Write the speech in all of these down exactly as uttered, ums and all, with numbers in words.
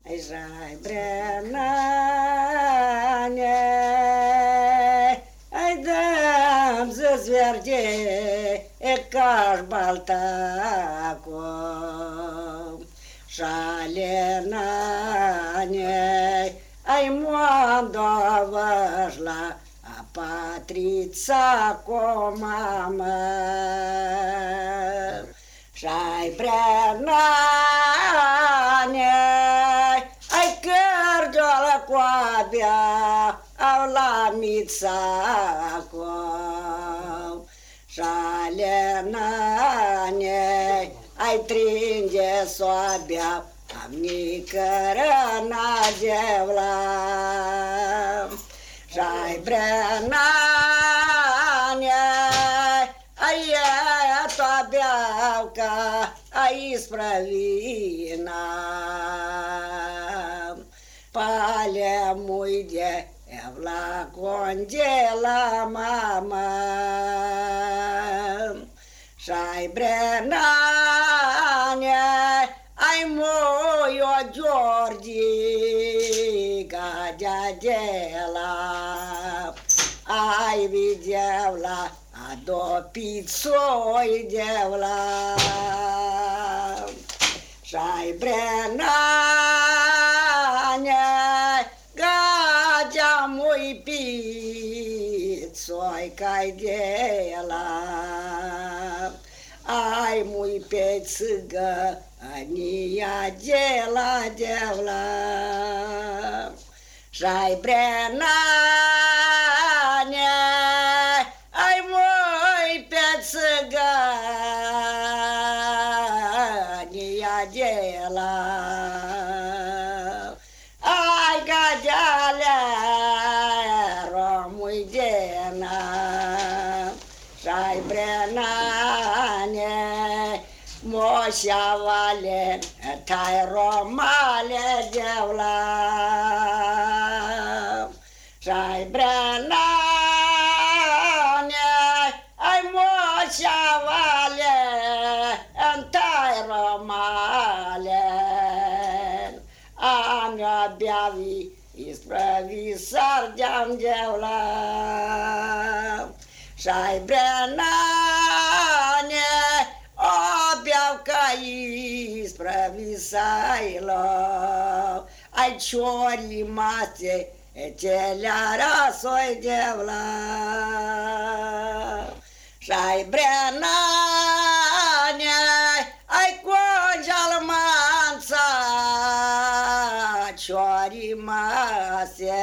Ai brenane, ai dăm să zverge e caș baltaco, șalenane, ai moldovășla, a patrița cu mamă, și-ai brenane, cu abia au la mițaco, șalenane, ai tringe soabia, am nicărăna devla, și-ai brenane, ai ea toabeau ca ai spravina. Pale muide evla congela mama, și-ai brenane, ai moio Georgica de-adela, ai videvla, a do pizzoi devla, și-ai brenane, gagea mui pizzoi cai de la, ai mui pe țigă, ania de la de la, și-ai brenane, ai mui pe țigă, ania de la. Și-ai brenane, moșavale, tai romale devla, și-ai brenane, ai moșavale, tai romale, am abia vi ispravi sardeam devla, și-ai brenane, obiau ca ispravi sailo, ai ciori mase, celea soi devla, și-ai brenane, ai conjalmanța, ciori mase,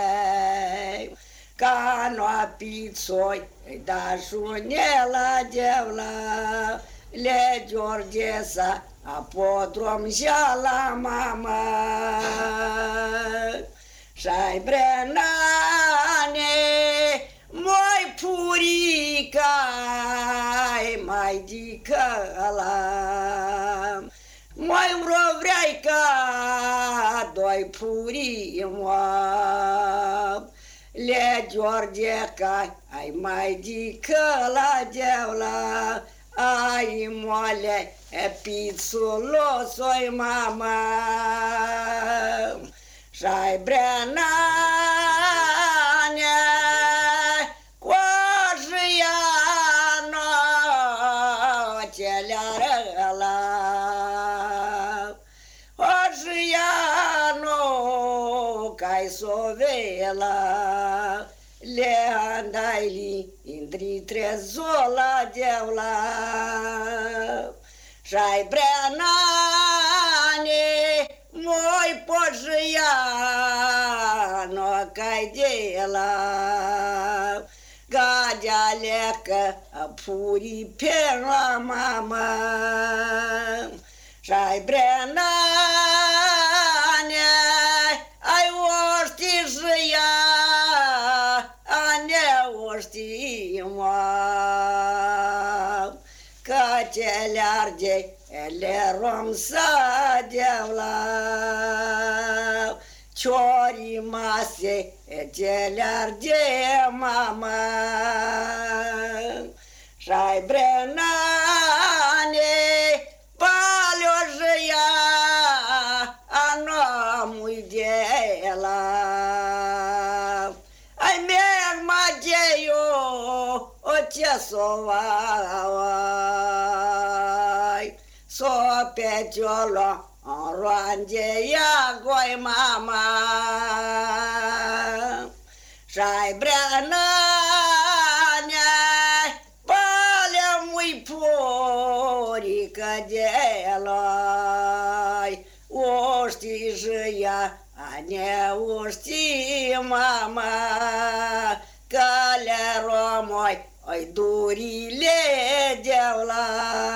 ca noa pizzoi, da șunela devla, le Georgesa, apodrom la mama, și-ai brenane, moi purica, mai dicăla, moi vrovreica, doi purii moab, le Georgeca, ai mai dică la devla, ai moale, e pizzulosoi mama, și-ai brenane, coajăiano, celea răla, coajăiano, cai sovela, le andaili, indri trezola devla, și-ai brenane, moi poșăiano, cai de la, gadea lecă, puri pe la mama, și-ai brenane, ai oștijăia, că ce le-arge, ele rom să devla, ciorii mase, ce le-arge mama, și-ai brenane, palio-jăia, a noua mui de la ai merg mageio o ce so vai so pe ciolo roange ya goi mama sai branane pale mui pori cadelai o știi jia ne o știi mama că le romoi ai durile deula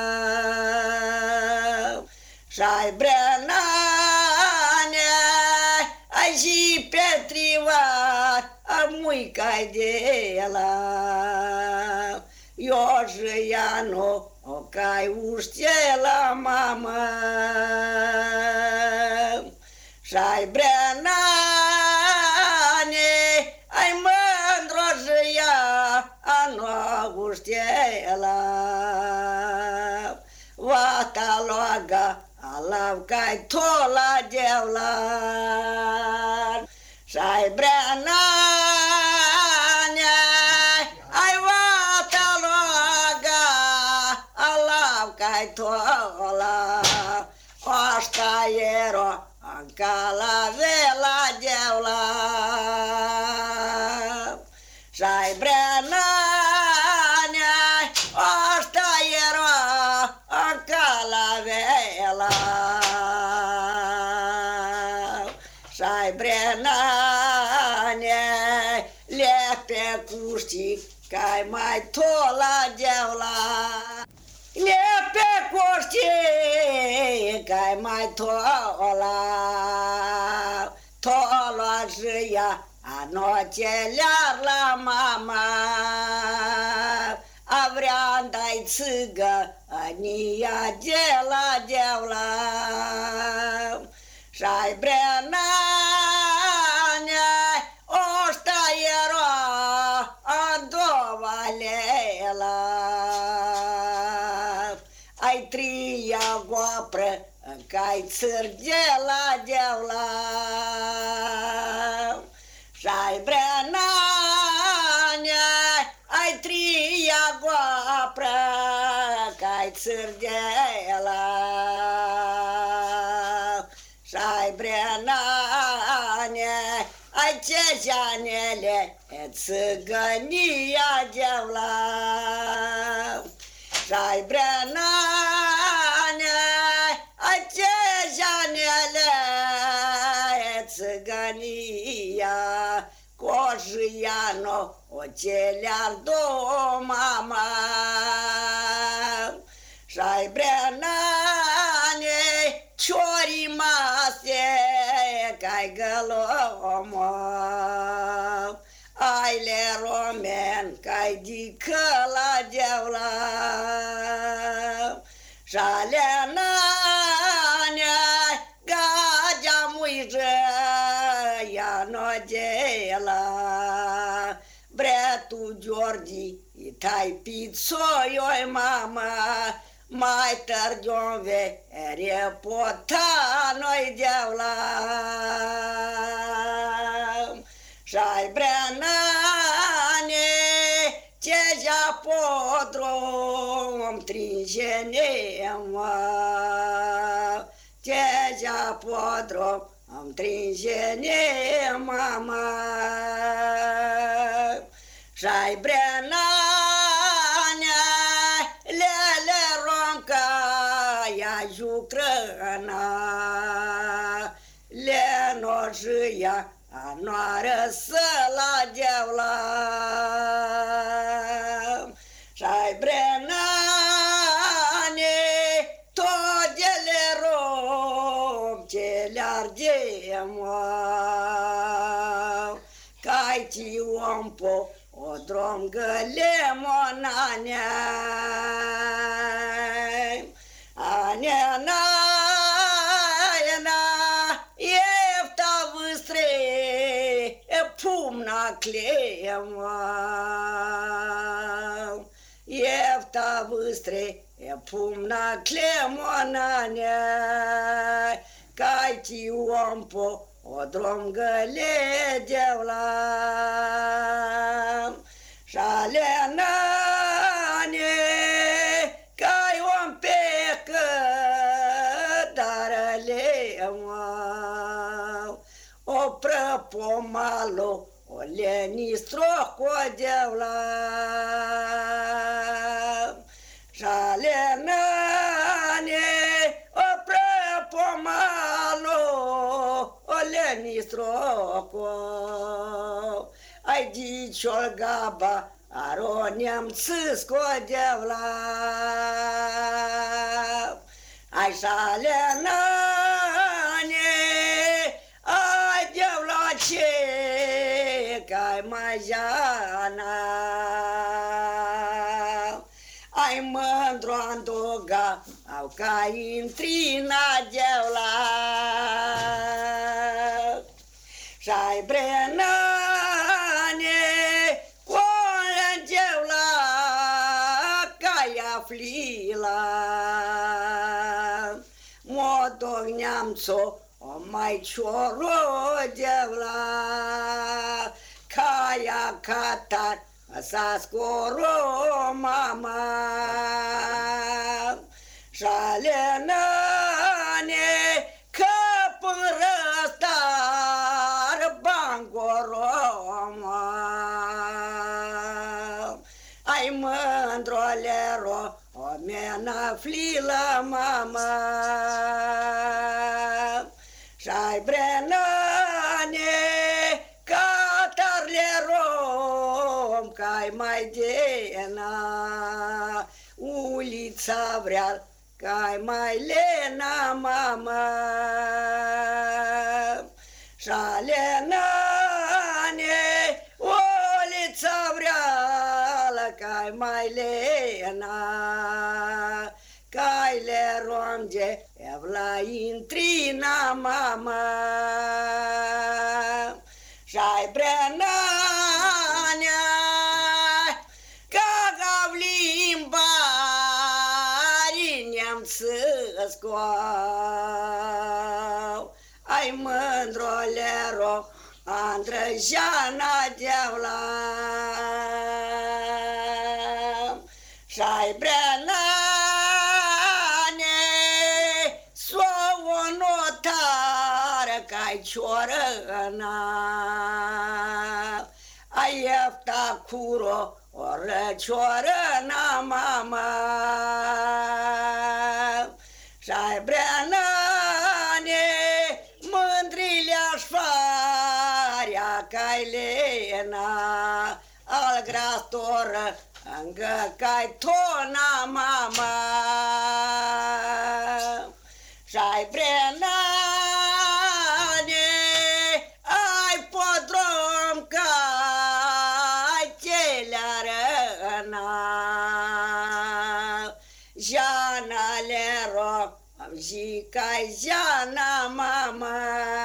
sai branane ai și petriva amui cai de la eu jăiano o cai uște la mama sai branane ai mândro jăia ano uște la vata loaga alav cai tola devlar sai branane ai vata loaga alav cai tola asta ero ancala vela devlar sai branane asta ero ancala vela sai branane le pe cuști cai mai tola devla le pe cuști cai mai tola tola jia anoțelear la mama a vrea dai țigă ania de la devla sai branane osta era a doua lela ai tria goapră cai țăr de la devla sai branane ai tria goapră cai țăr de la sai branane ai ce janele țigănia devla sai branane ai ce janele țigănia cojiano o celear do mama sai branane ciori mase cai gălomo ai le romen cai dică la devla șalenane gagea muijă ia no de la bretu Georgi tai pizzoi mama mai târgion vere pota noi devla sai branane ce ja podrom trinjenema ce ja podrom am trinjenema mama sai branane lele ronca ya jucrana le nojia anoară să la devla sai branane tot de le rom ce le-argem cai ti ompo o drom găle monane anena pumna klema jefta vystre e pumna klemonane Cai ci om po o drom găle devlam Șale nane cai om pe cădarele mau O prăpomalo o lenistro cu devlam Șale nane o prăpomalo o lenistro ai diciol gaba aro nemț scodevla ai șale nane ai devla ce cai mai jana ai mândru andoga au ca intrina devla și-ai brenane colen devla cai aflila modog neamțo o mai cioro devla caia catar sa scoro mama șale nane că până răstar bangoroma ai mândrolero o mena flila mama și-ai brenane catarlero cai mai dena ulița vrea cai mai lena mama șale nane ulița vrea cai mai lena cai le ronge evla intrina mama și-ai brenane ca limba nemță scoau ai mândrolero Andrejana devla și-ai brenane s-o notară cai ciorăna ai efta curo o răciorăna mama și-ai brenane mândrilea-și farea cai lena al grastoră încă cai tona mama și-ai brenane ai podrom cai celearăna jana le rog și cai jana mama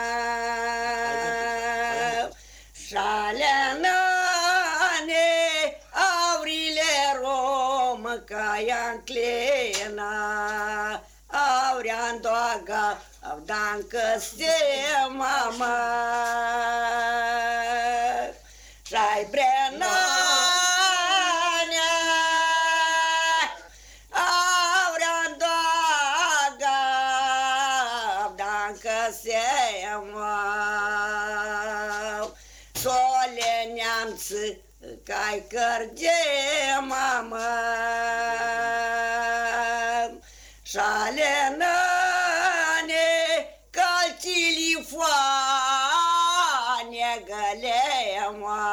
șale nane aurile rom cai anclena aurean doaga dancă se mama și-ai brenane aurean doaga dancă se mama sole neamță cai cărge mama șale nane calcili foane gălema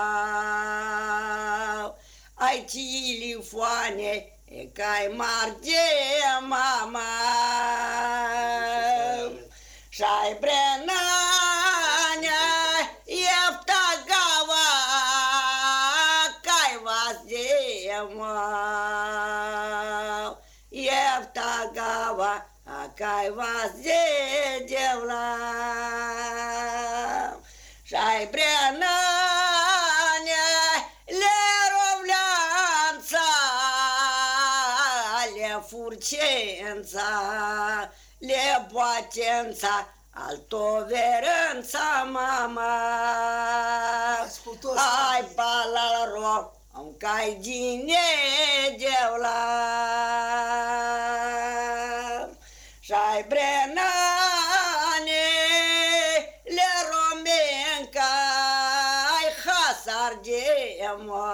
ai cili foane cai marge mama și-ai brenane efta gava cai vazema efta gava cai vaze devla și-ai brenane le rovleanța le furcența le boacența altoverența mama. Ai balal rog, am cai gine devla. Și-ai brenane le romenca, ai hasar gema.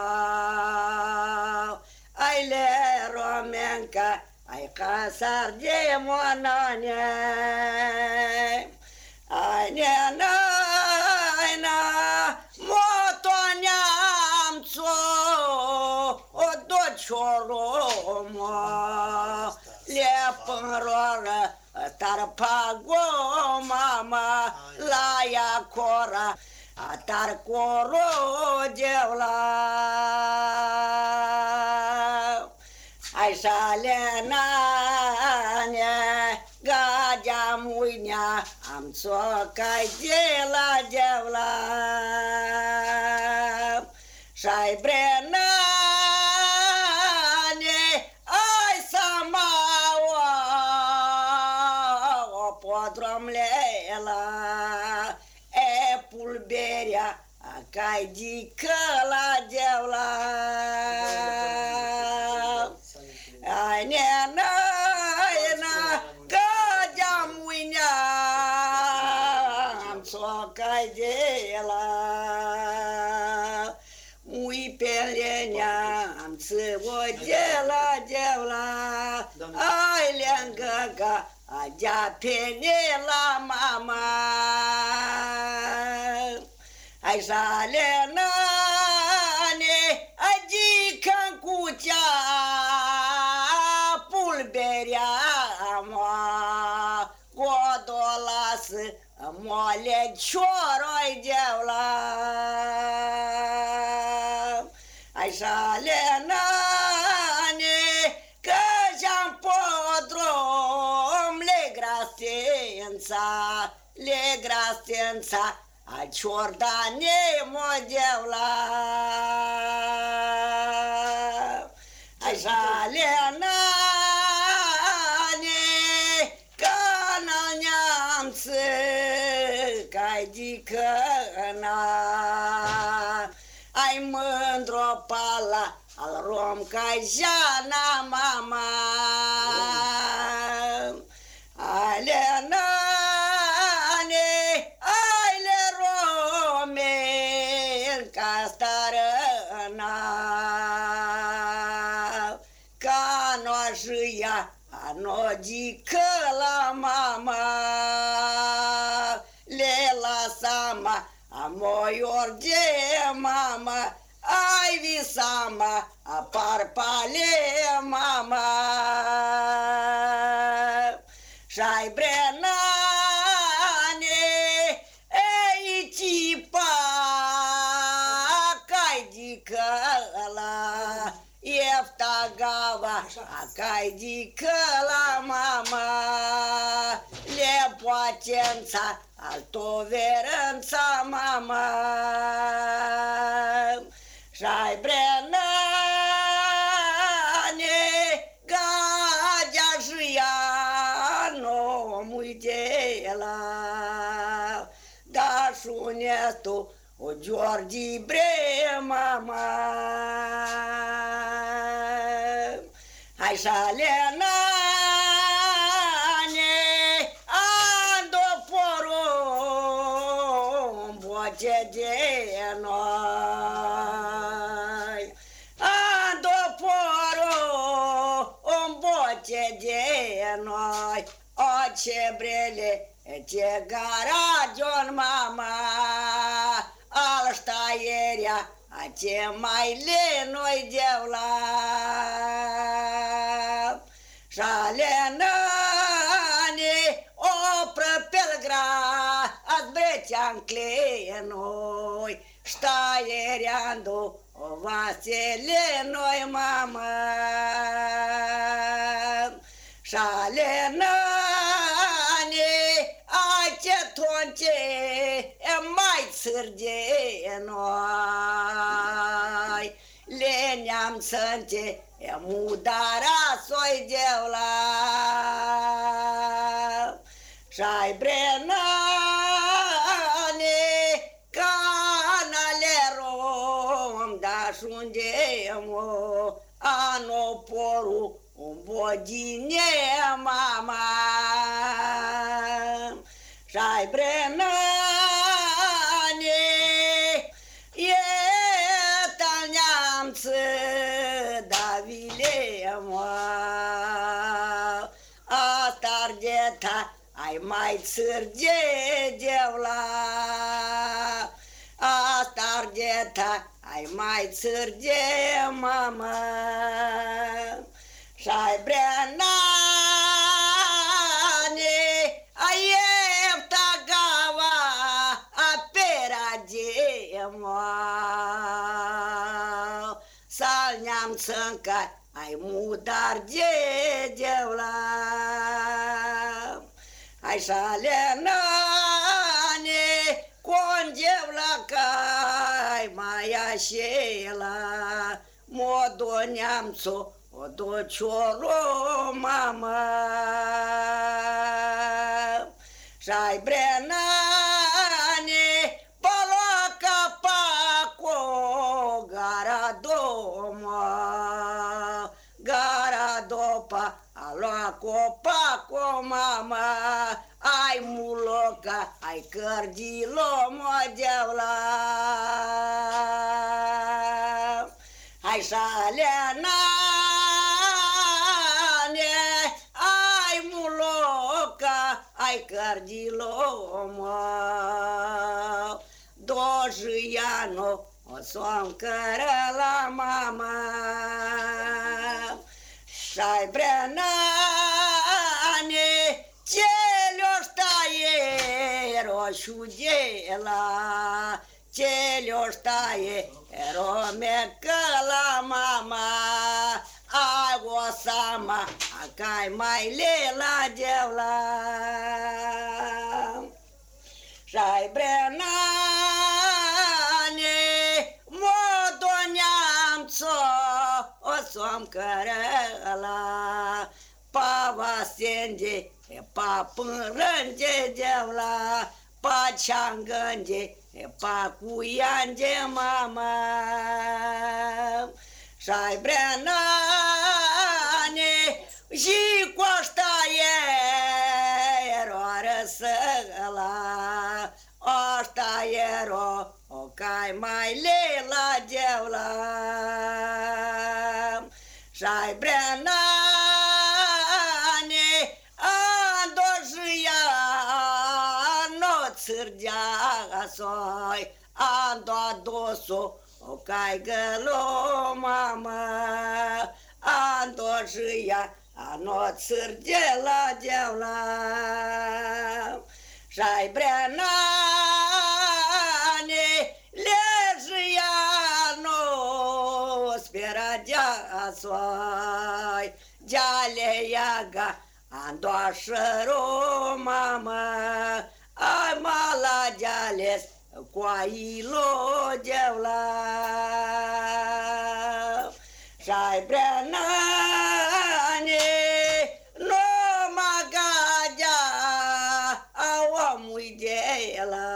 Ai le romenca, ai hasar gema nane. Ai nena, ai na, moto neamțo, o docioromo, lepânroră, tarpago mama, la ea cora, atar coro devla. Ai șalenane, gadea muinea, am țocai de la devla. Și-ai brenane, ai samaua, o podromlela, e pulberea, cai dică la devla. Ai nena, ena, gadea muinea, am țocai de la. Mui pe lenea, am țăvă de la devla. Ai leangă ca agea pene la mama. Ai șalenane, adică-n cuțea, pulberea mea, godolasă, moale cioroi devla. Ai șalenane, că și-am podrom, le grastența, le grastența, a ciordane modevla. Ai șalenane, că n-al neamță, că-ai dicăna. Ai mândro pala, al rom ca jana mama. Ai lenane, ai le romen ca starăna. Ca noașia, a nodică la mama. Le lasama, a moior de mama. Ai visama, a parpale mama. Și-ai brenane, ei tipa, cai dică la, efta gava, a cai dică la mama. Le poatența, altoverența mama. Și-ai brenane, gadea jia, nu muite la. Da șunetu, o Georgi bre mama. Hai șalenane, ando porum, boce de noi. Ando porum, boce de noi. O ce brele, ce garadion mama. Al ștaierea, a ce mai le noi devla. Șalenane, o prăpelgra, ați brețea-n cleie noi. Ștaiereandu, o vasele noi mama. Șalenane, a ce tonce, e mai țârge noi. Le neam sânce, e mudara soi devla. Și-ai brenat ajungem anoporul un bodine, mama. Și-ai brenane, e tal neamță, Davile, mă. Asta argeta, ai mai țârge devla. Asta argeta, ai mai țârge, mama. Și-ai brenane, ai iefta gava, a perage, mă. Sal neamță-nca, ai mudar de devla. Ai șale nane, con devla cai mai așela. Modo neamțo, o docioro, mama. Și-ai brenane, paloca paco, gara doma. Gara dopa, aloa copaco, mama. Ai muloca, ai cărdilo, modevla. Ai șaleanane, ai muloca, ai cărdilo, mă. Dojiano, o s-o la mama. Și-ai brenane, ce-le-o staie roșu de la, ce-le-o staie romecă la mama. Ai o sama, acai mai le la devla. Și-ai brenane, modo neamțo, o s-o-mi cărăla. Pava senge, pa pânrânge devla. Pa ceangânge, pa cuiange, mama. Și-ai brenane, și coasta eroară să-la. Asta ero, o cai mai le la devla. Și-ai brenane, andojia, no țârgea soi, ando doso, o cai gălo, mama. Andojia, no țârge la devla. Și-ai brenane, lejia, no spera dea soi, geale iaga, andoașăro, mama. Ai mala geales, coailo devla. Și-ai brenane, no magadea, a omului de la.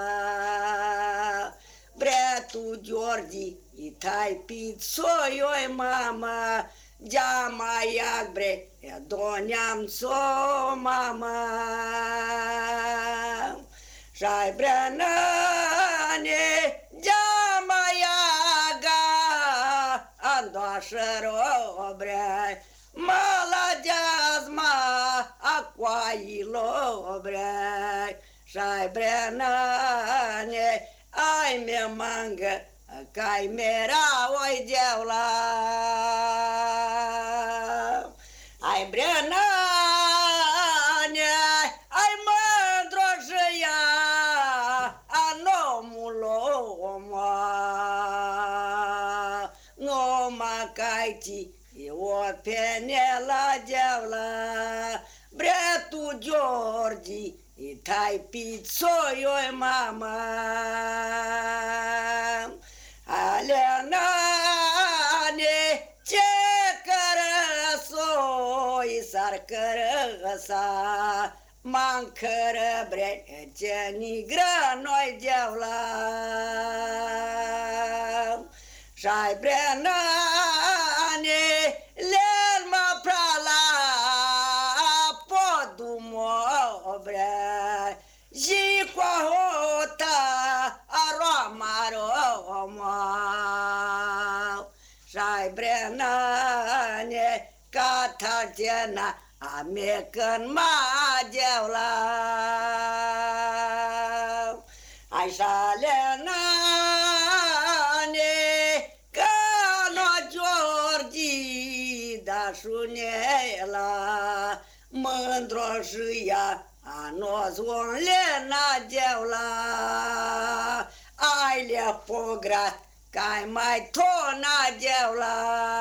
Bretu Georgi, itai pizzoi, mama. Geama iagbre, doneam-țo, mama. Și-ai brenane, geama iaga, andoașăro bre. Mala deazma, acoailo bre. Și-ai brenane, ai me mangă, cai mera oi devla. Ai brenane, ai mândroșia, anomul omă. Nu mă caiti, o pene la devla. Bretu Georgi, itai pizzoi, mama. Aleanane, ce cărăsoi s-ar cărăsa, m-am cărăbre, ce nigră noi devla. Și-ai brenane, și-ai brenane, ca tartena, amecân magevla. Așa lenane, că no Georgi da șunela, mândro și ea, a no zvon lena devla. Ai le pograt, că-ai mai tona devla.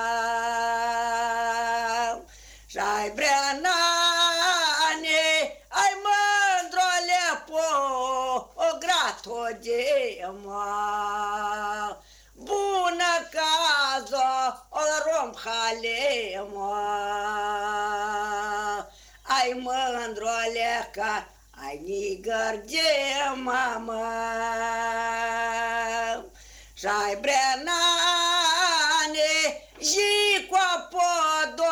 Și-ai brenane, ai mândro lepo, o grato gema. Bună cază, o rom halema. Ai mândro leca, ai nigăr gema, mă. Și-ai brenane, și cu apodo,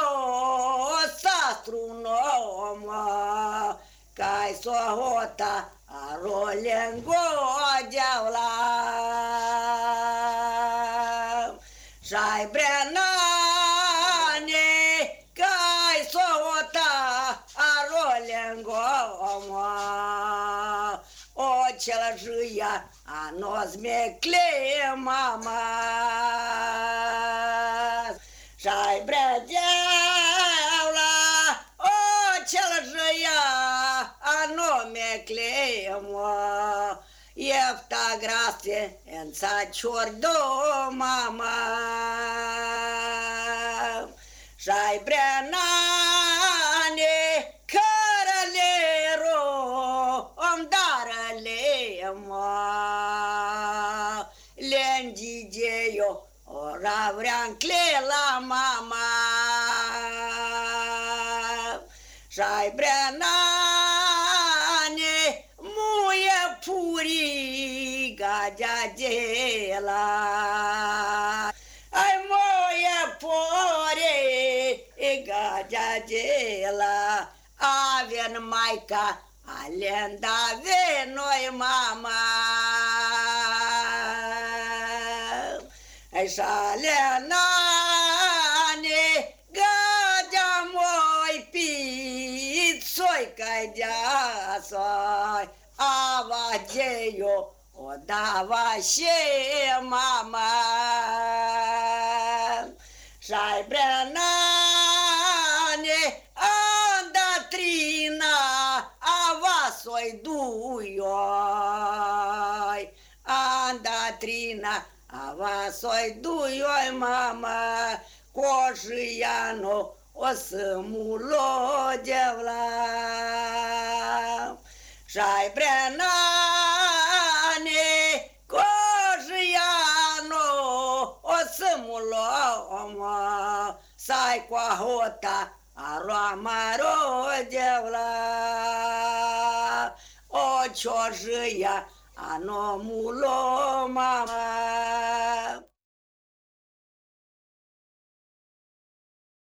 astronomă, că-ai sohota, a rolengo deavla. Și-ai brenane, că-ai sohota, a rolengo, o celăjâia, a no zmecle, mama. Și-ai brea deavla, o celăjâia, a no mecle, mă. Iefta grase, înța ciordo, mama. Și-ai brenane, cărălero, om darăle, mă. Lengigeio, ora vrean clela, mama. Și-ai brenane, muie puri, gageagela. Ai muie puri, gageagela. Avem maica, alenda ve noi, mama. Așa lenane, gădea moi pițoi cai dea soi, ava geio, o dava și mama. Și-ai brenane, anda trina, ava soi duioi, anda trina, ava soi duioi, mama, coșiano, o să mulo devla. Și-ai brenane, coșiano, o să mulo, mă, să-ai coahota, a roamaro devla. O ciorjia, a no mulo, mama.